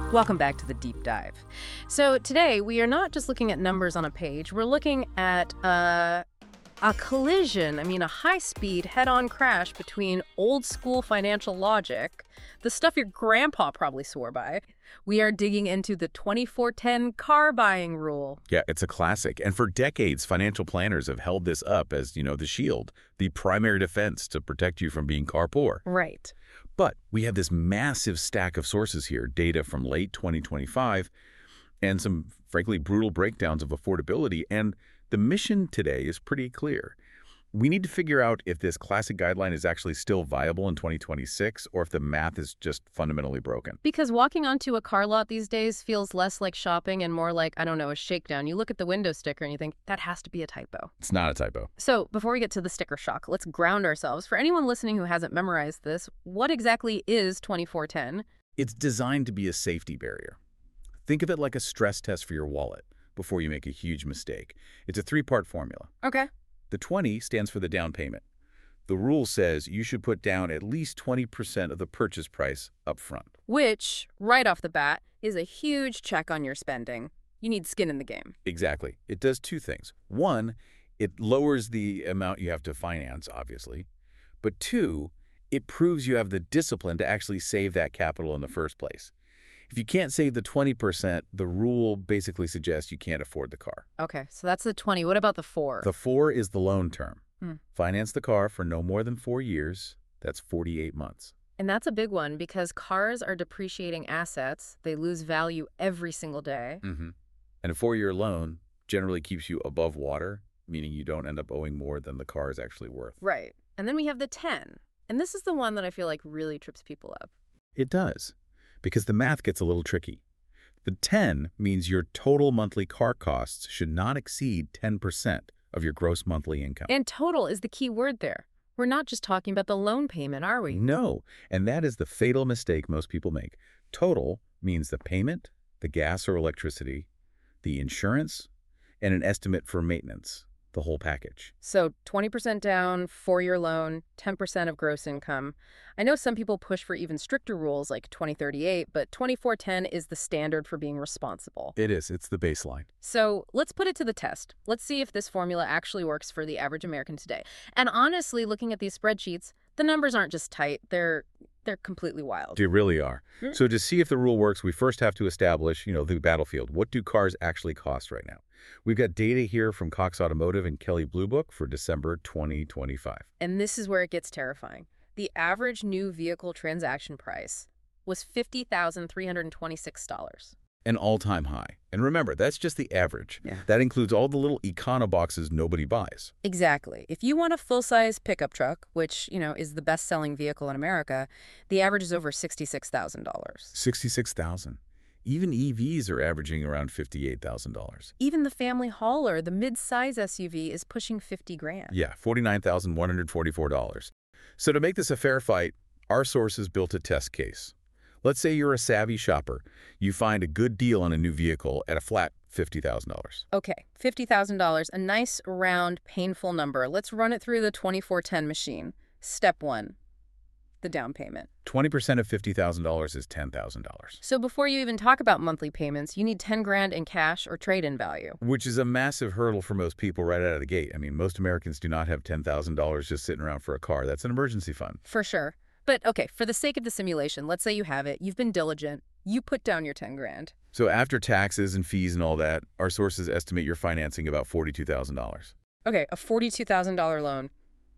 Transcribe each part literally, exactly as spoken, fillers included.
Welcome back to the Deep Dive. So today we are not just looking at numbers on a page, we're looking at uh, a collision, I mean a high-speed head-on crash between old-school financial logic, the stuff your grandpa probably swore by. We are digging into the twenty-four ten car buying rule. Yeah, it's a classic. And for decades, financial planners have held this up as, you know, the shield, the primary defense to protect you from being car poor. Right. But we have this massive stack of sources here, data from late twenty twenty-five, and some, frankly, brutal breakdowns of affordability. And the mission today is pretty clear. We need to figure out if this classic guideline is actually still viable in twenty twenty-six or if the math is just fundamentally broken. Because walking onto a car lot these days feels less like shopping and more like, I don't know, a shakedown. You look at the window sticker and you think, that has to be a typo. It's not a typo. So before we get to the sticker shock, let's ground ourselves. For anyone listening who hasn't memorized this, what exactly is twenty-four ten? It's designed to be a safety barrier. Think of it like a stress test for your wallet before you make a huge mistake. It's a three-part formula. Okay. The twenty stands for the down payment. The rule says you should put down at least twenty percent of the purchase price up front. Which, right off the bat, is a huge check on your spending. You need skin in the game. Exactly. It does two things. One, it lowers the amount you have to finance, obviously. But two, it proves you have the discipline to actually save that capital in the first place. If you can't save the twenty percent, the rule basically suggests you can't afford the car. Okay, so that's the twenty. What about the four? The four is the loan term. Hmm. Finance the car for no more than four years. That's forty-eight months. And that's a big one because cars are depreciating assets. They lose value every single day. Mm-hmm. And a four-year loan generally keeps you above water, meaning you don't end up owing more than the car is actually worth. Right. And then we have the ten. And this is the one that I feel like really trips people up. It does, because the math gets a little tricky. The ten means your total monthly car costs should not exceed ten percent of your gross monthly income. And total is the key word there. We're not just talking about the loan payment, are we? No, and that is the fatal mistake most people make. Total means the payment, the gas or electricity, the insurance, and an estimate for maintenance, the whole package. So twenty percent down, four-year loan, ten percent of gross income. I know some people push for even stricter rules like twenty thirty-eight, but twenty-four ten is the standard for being responsible. It is. It's the baseline. So let's put it to the test. Let's see if this formula actually works for the average American today. And honestly, looking at these spreadsheets, the numbers aren't just tight. They're they're completely wild. They really are. Mm. So to see if the rule works, we first have to establish, you know, the battlefield. What do cars actually cost right now? We've got data here from Cox Automotive and Kelley Blue Book for December twenty twenty-five. And this is where it gets terrifying. The average new vehicle transaction price was fifty thousand three hundred twenty-six dollars. An all-time high. And remember, that's just the average. Yeah. That includes all the little econo boxes nobody buys. Exactly. If you want a full-size pickup truck, which, you know, is the best-selling vehicle in America, the average is over sixty-six thousand dollars. sixty-six thousand dollars. Even E Vs are averaging around fifty-eight thousand dollars. Even the family hauler, the mid-size S U V, is pushing fifty grand. Yeah, forty-nine thousand one hundred forty-four dollars. So to make this a fair fight, our sources built a test case. Let's say you're a savvy shopper. You find a good deal on a new vehicle at a flat fifty thousand dollars. Okay, fifty thousand dollars, a nice, round, painful number. Let's run it through the twenty-four ten machine. Step one, the down payment. twenty percent of fifty thousand dollars is ten thousand dollars. So before you even talk about monthly payments, you need ten grand in cash or trade-in value. Which is a massive hurdle for most people right out of the gate. I mean, most Americans do not have ten thousand dollars just sitting around for a car. That's an emergency fund. For sure. But okay, for the sake of the simulation, let's say you have it, you've been diligent, you put down your ten grand. So after taxes and fees and all that, our sources estimate you're financing about forty-two thousand dollars. Okay, a forty-two thousand dollar loan.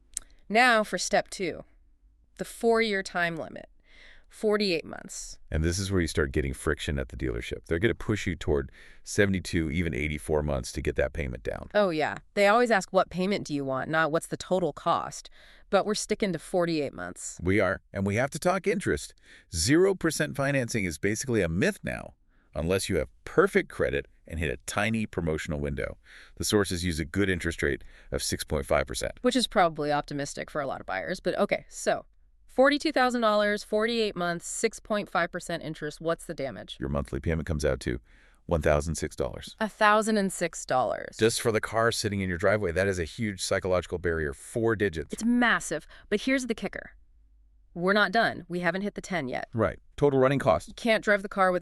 Now for step two, the four-year time limit, forty-eight months. And this is where you start getting friction at the dealership. They're going to push you toward seventy-two, even eighty-four months to get that payment down. Oh, yeah. They always ask, what payment do you want, not what's the total cost. But we're sticking to forty-eight months. We are, and we have to talk interest. Zero percent financing is basically a myth now, unless you have perfect credit and hit a tiny promotional window. The sources use a good interest rate of six point five percent. Which is probably optimistic for a lot of buyers. But okay, so forty-two thousand dollars, forty-eight months, six point five percent interest. What's the damage? Your monthly payment comes out to one thousand six dollars. one thousand six dollars. Just for the car sitting in your driveway, that is a huge psychological barrier. Four digits. It's massive. But here's the kicker. We're not done. We haven't hit the ten yet. Right. Total running cost. You can't drive the car without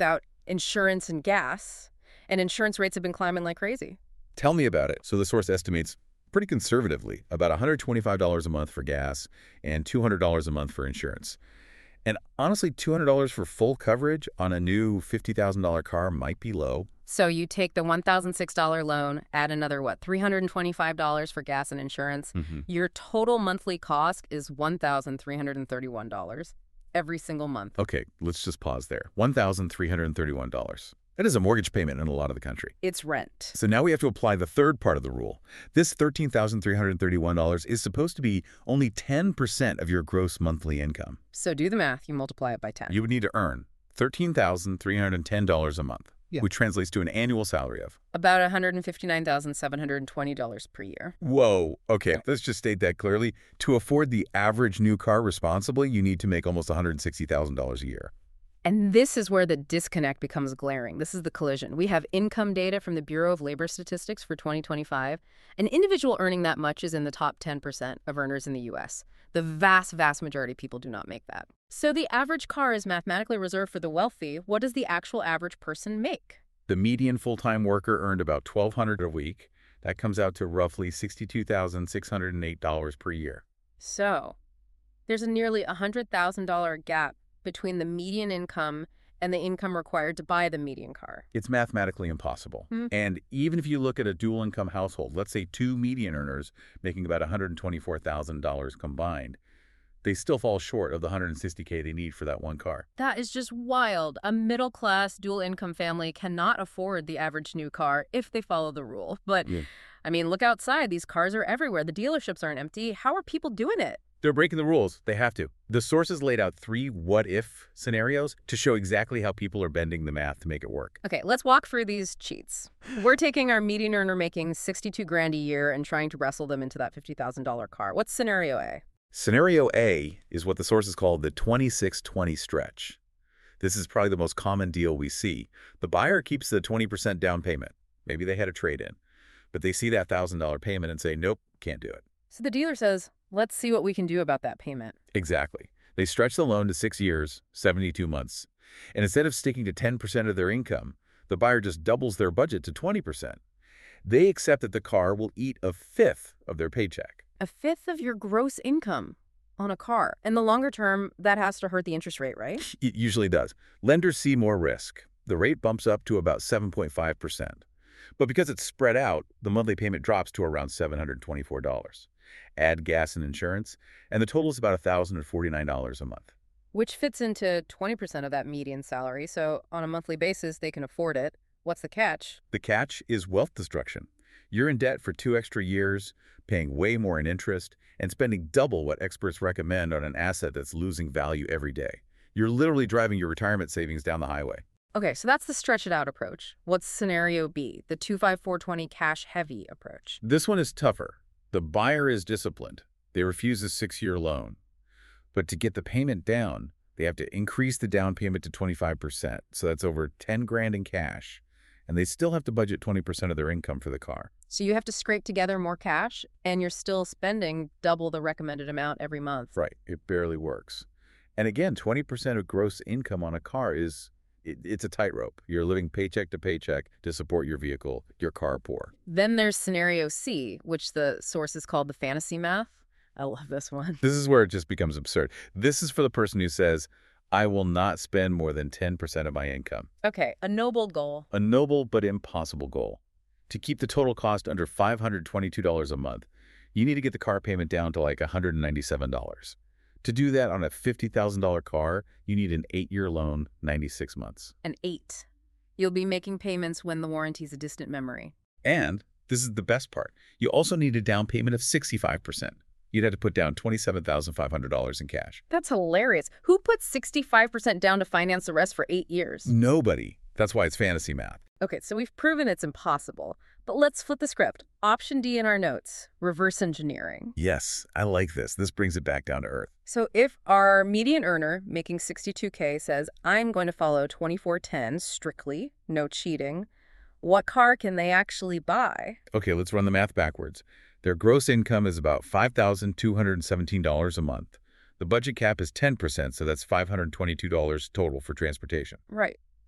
insurance and gas, and insurance rates have been climbing like crazy. Tell me about it. So the source estimates pretty conservatively about one hundred twenty-five dollars a month for gas and two hundred dollars a month for insurance. And honestly, two hundred dollars for full coverage on a new fifty thousand dollar car might be low. So you take the one thousand six dollar loan, add another, what, three hundred twenty-five dollars for gas and insurance. Mm-hmm. Your total monthly cost is one thousand three hundred thirty-one dollars every single month. Okay, let's just pause there. one thousand three hundred thirty-one dollars. That is a mortgage payment in a lot of the country. It's rent. So now we have to apply the third part of the rule. This thirteen thousand three hundred thirty-one dollars is supposed to be only ten percent of your gross monthly income. So do the math. You multiply it by ten. You would need to earn thirteen thousand three hundred ten dollars a month, Yeah. which translates to an annual salary of. About one hundred fifty-nine thousand seven hundred twenty dollars per year. Whoa. Okay, let's just state that clearly. To afford the average new car responsibly, you need to make almost one hundred sixty thousand dollars a year. And this is where the disconnect becomes glaring. This is the collision. We have income data from the Bureau of Labor Statistics for twenty twenty-five. An individual earning that much is in the top ten percent of earners in the U S. The vast, vast majority of people do not make that. So the average car is mathematically reserved for the wealthy. What does the actual average person make? The median full-time worker earned about twelve hundred dollars a week. That comes out to roughly sixty-two thousand six hundred eight dollars per year. So there's a nearly one hundred thousand dollars gap between the median income and the income required to buy the median car. It's mathematically impossible. Hmm. And even if you look at a dual-income household, let's say two median earners making about one hundred twenty-four thousand dollars combined, they still fall short of the one hundred sixty thousand dollars they need for that one car. That is just wild. A middle-class, dual-income family cannot afford the average new car if they follow the rule. But, Yeah. I mean, look outside. These cars are everywhere. The dealerships aren't empty. How are people doing it? They're breaking the rules. They have to. The sources laid out three what-if scenarios to show exactly how people are bending the math to make it work. Okay, let's walk through these cheats. We're taking our median earner making sixty-two grand a year and trying to wrestle them into that fifty thousand dollar car. What's scenario A? Scenario A is what the sources call the twenty-six twenty stretch. This is probably the most common deal we see. The buyer keeps the twenty percent down payment. Maybe they had a trade-in. But they see that one thousand dollar payment and say, nope, can't do it. So the dealer says, let's see what we can do about that payment. Exactly. They stretch the loan to six years, seventy-two months. And instead of sticking to ten percent of their income, the buyer just doubles their budget to twenty percent. They accept that the car will eat a fifth of their paycheck. A fifth of your gross income on a car. In the longer term, that has to hurt the interest rate, right? It usually does. Lenders see more risk. The rate bumps up to about seven point five percent. But because it's spread out, the monthly payment drops to around seven hundred twenty-four dollars. Add gas and insurance, and the total is about one thousand forty-nine dollars a month. Which fits into twenty percent of that median salary. So on a monthly basis, they can afford it. What's the catch? The catch is wealth destruction. You're in debt for two extra years, paying way more in interest, and spending double what experts recommend on an asset that's losing value every day. You're literally driving your retirement savings down the highway. Okay, so that's the stretch it out approach. What's scenario B, the two five four twenty cash heavy approach? This one is tougher. The buyer is disciplined. They refuse a six-year loan. But to get the payment down, they have to increase the down payment to twenty-five percent. So that's over ten grand in cash. And they still have to budget twenty percent of their income for the car. So you have to scrape together more cash, and you're still spending double the recommended amount every month. Right. It barely works. And again, twenty percent of gross income on a car is, it, it's a tightrope. You're living paycheck to paycheck to support your vehicle, your carpool. Then there's scenario C, which the sources called the fantasy math. I love this one. This is where it just becomes absurd. This is for the person who says, I will not spend more than ten percent of my income. Okay, a noble goal. A noble but impossible goal. To keep the total cost under five hundred twenty-two dollars a month, you need to get the car payment down to like one hundred ninety-seven dollars. To do that on a fifty thousand dollar car, you need an eight-year loan, ninety-six months. An eight. You'll be making payments when the warranty's a distant memory. And this is the best part. You also need a down payment of sixty-five percent. You'd have to put down twenty-seven thousand five hundred dollars in cash. That's hilarious. Who puts sixty-five percent down to finance the rest for eight years? Nobody. That's why it's fantasy math. Okay, so we've proven it's impossible. But let's flip the script. Option D in our notes, reverse engineering. Yes, I like this. This brings it back down to earth. So if our median earner making sixty-two K says, I'm going to follow twenty-four ten strictly, no cheating, what car can they actually buy? Okay, let's run the math backwards. Their gross income is about five thousand two hundred seventeen dollars a month. The budget cap is ten percent, so that's five hundred twenty-two dollars total for transportation. Right.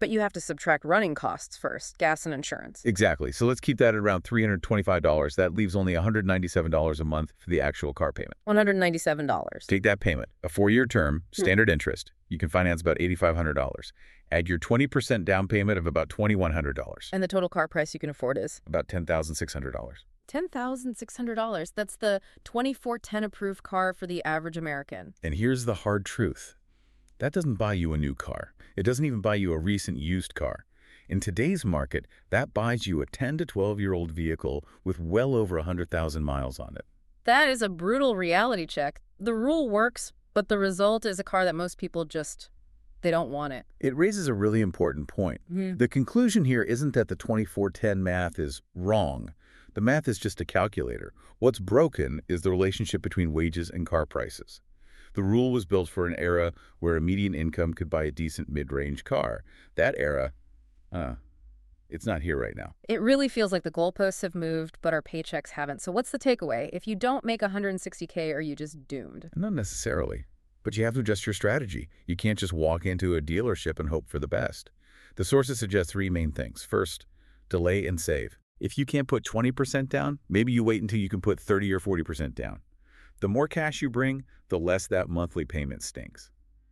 But you have to subtract running costs first, gas and insurance. Exactly. So let's keep that at around three hundred twenty-five dollars. That leaves only one hundred ninety-seven dollars a month for the actual car payment. one hundred ninety-seven dollars. Take that payment, a four-year term, standard hmm. interest. You can finance about eight thousand five hundred dollars. Add your twenty percent down payment of about two thousand one hundred dollars. And the total car price you can afford is? About ten thousand six hundred dollars. ten thousand six hundred dollars. That's the twenty-four ten approved car for the average American. And here's the hard truth. That doesn't buy you a new car. It doesn't even buy you a recent used car. In today's market, that buys you a ten to twelve-year-old vehicle with well over one hundred thousand miles on it. That is a brutal reality check. The rule works, but the result is a car that most people just, they don't want it. It raises a really important point. Mm-hmm. The conclusion here isn't that the twenty-four ten math is wrong. The math is just a calculator. What's broken is the relationship between wages and car prices. The rule was built for an era where a median income could buy a decent mid-range car. That era, uh, it's not here right now. It really feels like the goalposts have moved, but our paychecks haven't. So what's the takeaway? If you don't make one hundred sixty K, are you just doomed? Not necessarily, but you have to adjust your strategy. You can't just walk into a dealership and hope for the best. The sources suggest three main things. First, delay and save. If you can't put twenty percent down, maybe you wait until you can put thirty or forty percent down. The more cash you bring, the less that monthly payment stinks.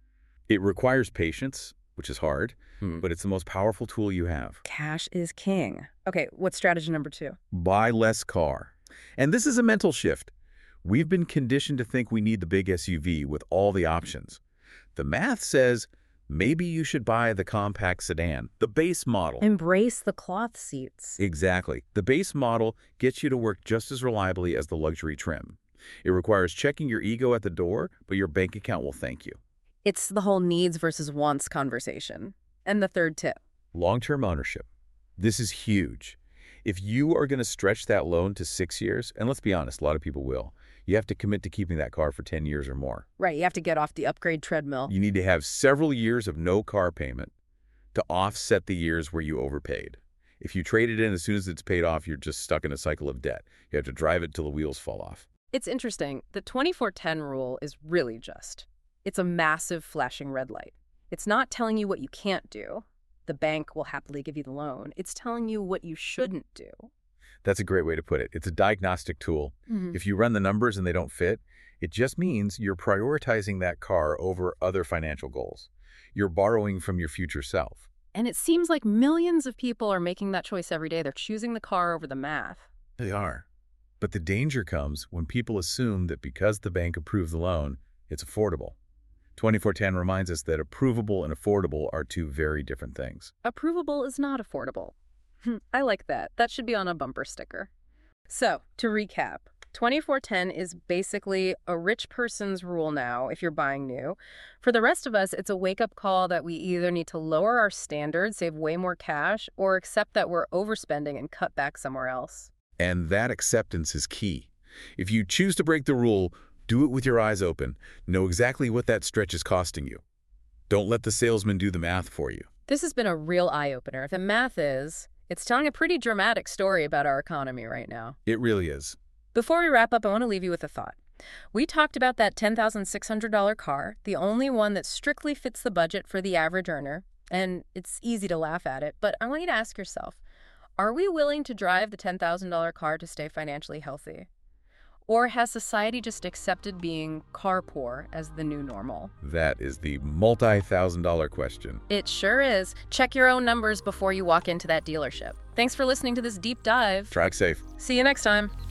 It requires patience, which is hard, hmm. but it's the most powerful tool you have. Cash is king. Okay, what's strategy number two? Buy less car. And this is a mental shift. We've been conditioned to think we need the big S U V with all the options. The math says maybe you should buy the compact sedan, the base model. Embrace the cloth seats. Exactly. The base model gets you to work just as reliably as the luxury trim. It requires checking your ego at the door, but your bank account will thank you. It's the whole needs versus wants conversation. And the third tip. Long-term ownership. This is huge. If you are going to stretch that loan to six years, and let's be honest, a lot of people will, you have to commit to keeping that car for ten years or more. Right, you have to get off the upgrade treadmill. You need to have several years of no car payment to offset the years where you overpaid. If you trade it in as soon as it's paid off, you're just stuck in a cycle of debt. You have to drive it till the wheels fall off. It's interesting. The twenty-four ten rule is really just. It's a massive flashing red light. It's not telling you what you can't do. The bank will happily give you the loan. It's telling you what you shouldn't do. That's a great way to put it. It's a diagnostic tool. Mm-hmm. If you run the numbers and they don't fit, it just means you're prioritizing that car over other financial goals. You're borrowing from your future self. And it seems like millions of people are making that choice every day. They're choosing the car over the math. They are. But the danger comes when people assume that because the bank approved the loan, it's affordable. twenty-four ten reminds us that approvable and affordable are two very different things. Approvable is not affordable. I like that. That should be on a bumper sticker. So, to recap, twenty-four ten is basically a rich person's rule now if you're buying new. For the rest of us, it's a wake-up call that we either need to lower our standards, save way more cash, or accept that we're overspending and cut back somewhere else. And that acceptance is key. If you choose to break the rule, do it with your eyes open. Know exactly what that stretch is costing you. Don't let the salesman do the math for you. This has been a real eye-opener. The math is, it's telling a pretty dramatic story about our economy right now. It really is. Before we wrap up, I want to leave you with a thought. We talked about that ten thousand six hundred dollar car, the only one that strictly fits the budget for the average earner, and it's easy to laugh at it, but I want you to ask yourself, are we willing to drive the ten thousand dollar car to stay financially healthy? Or has society just accepted being car poor as the new normal? That is the multi-thousand dollar question. It sure is. Check your own numbers before you walk into that dealership. Thanks for listening to this deep dive. Drive safe. See you next time.